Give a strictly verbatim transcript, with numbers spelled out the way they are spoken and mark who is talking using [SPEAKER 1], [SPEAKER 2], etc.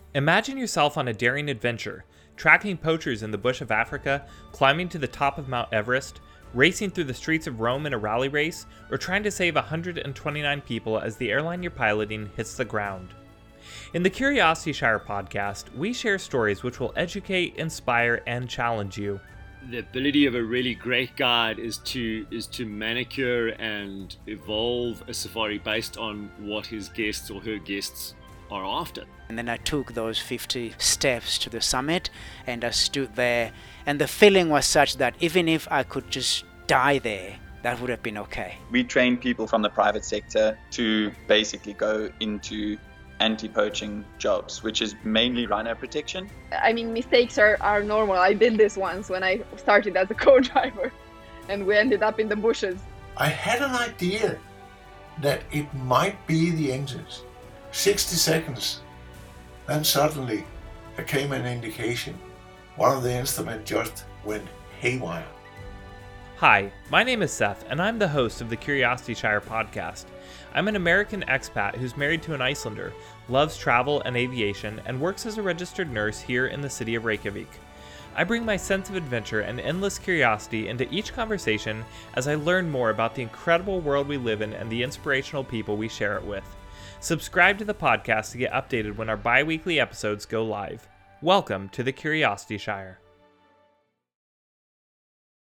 [SPEAKER 1] Imagine yourself on a daring adventure, tracking poachers in the bush of Africa, climbing to the top of Mount Everest, racing through the streets of Rome in a rally race, or trying to save one hundred twenty-nine people as the airline you're piloting hits the ground. In the Curiosity Shire podcast, we share stories which will educate, inspire, and challenge you.
[SPEAKER 2] The ability of a really great guide is to is to manicure and evolve a safari based on what his guests or her guests are after.
[SPEAKER 3] And then I took those fifty steps to the summit and I stood there, and the feeling was such that even if I could just die there, that would have been okay.
[SPEAKER 4] We train people from the private sector to basically go into anti-poaching jobs, which is mainly rhino protection.
[SPEAKER 5] I mean, mistakes are, are normal. I did this once when I started as a co-driver and we ended up in the bushes.
[SPEAKER 6] I had an idea that it might be the engines. sixty seconds. Then suddenly there came an indication. One of the instruments just went haywire.
[SPEAKER 1] Hi, my name is Seth, and I'm the host of the Curiosity Shire podcast. I'm an American expat who's married to an Icelander, loves travel and aviation, and works as a registered nurse here in the city of Reykjavik. I bring my sense of adventure and endless curiosity into each conversation as I learn more about the incredible world we live in and the inspirational people we share it with. Subscribe to the podcast to get updated when our bi-weekly episodes go live. Welcome to the Curiosity Shire.